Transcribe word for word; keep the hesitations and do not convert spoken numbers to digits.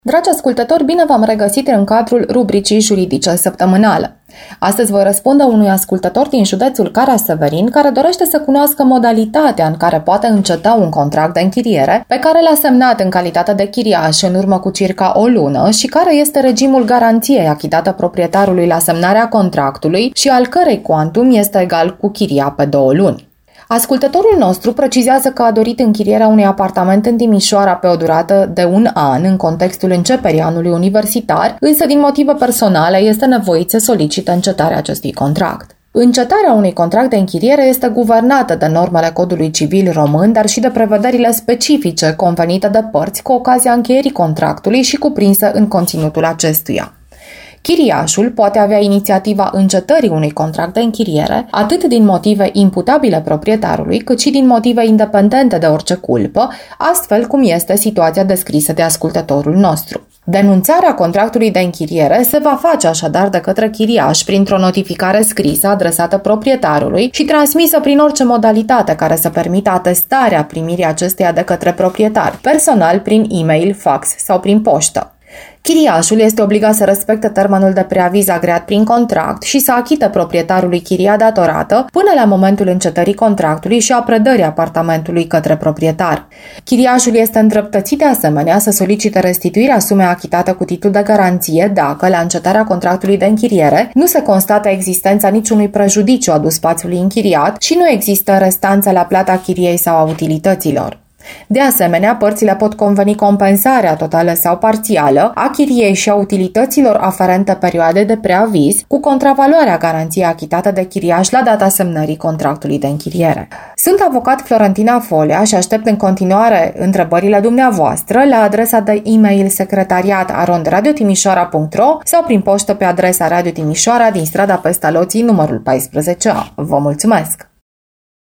Dragi ascultători, bine v-am regăsit în cadrul rubricii juridice săptămânale. Astăzi voi răspunde unui ascultător din județul Cara-Severin care dorește să cunoască modalitatea în care poate înceta un contract de închiriere pe care l-a semnat în calitate de chiriaș în urmă cu circa o lună și care este regimul garanției achitată proprietarului la semnarea contractului și al cărei cuantum este egal cu chiria pe două luni. Ascultătorul nostru precizează că a dorit închirierea unui apartament în Timișoara pe o durată de un an în contextul începerii anului universitar, însă din motive personale este nevoit să solicite încetarea acestui contract. Încetarea unui contract de închiriere este guvernată de normele Codului Civil Român, dar și de prevederile specifice convenite de părți cu ocazia încheierii contractului și cuprinse în conținutul acestuia. Chiriașul poate avea inițiativa încetării unui contract de închiriere atât din motive imputabile proprietarului, cât și din motive independente de orice culpă, astfel cum este situația descrisă de ascultătorul nostru. Denunțarea contractului de închiriere se va face așadar de către chiriaș printr-o notificare scrisă adresată proprietarului și transmisă prin orice modalitate care să permită atestarea primirii acesteia de către proprietar, personal prin e-mail, fax sau prin poștă. Chiriașul este obligat să respecte termenul de preaviz agreat prin contract și să achite proprietarului chiria datorată până la momentul încetării contractului și a predării apartamentului către proprietar. Chiriașul este îndreptățit de asemenea să solicite restituirea sumei achitate cu titlu de garanție dacă, la încetarea contractului de închiriere, nu se constată existența niciunui prejudiciu adus spațiului închiriat și nu există restanțe la plata chiriei sau a utilităților. De asemenea, părțile pot conveni compensarea totală sau parțială a chiriei și a utilităților aferente perioade de preaviz cu contravaloarea garanției achitată de chiriaș la data semnării contractului de închiriere. Sunt avocat Florentina Folea și aștept în continuare întrebările dumneavoastră la adresa de e-mail secretariat arond radio timișoara punct ro sau prin poștă pe adresa Radio Timișoara din strada Pestaloții numărul paisprezece A. Vă mulțumesc!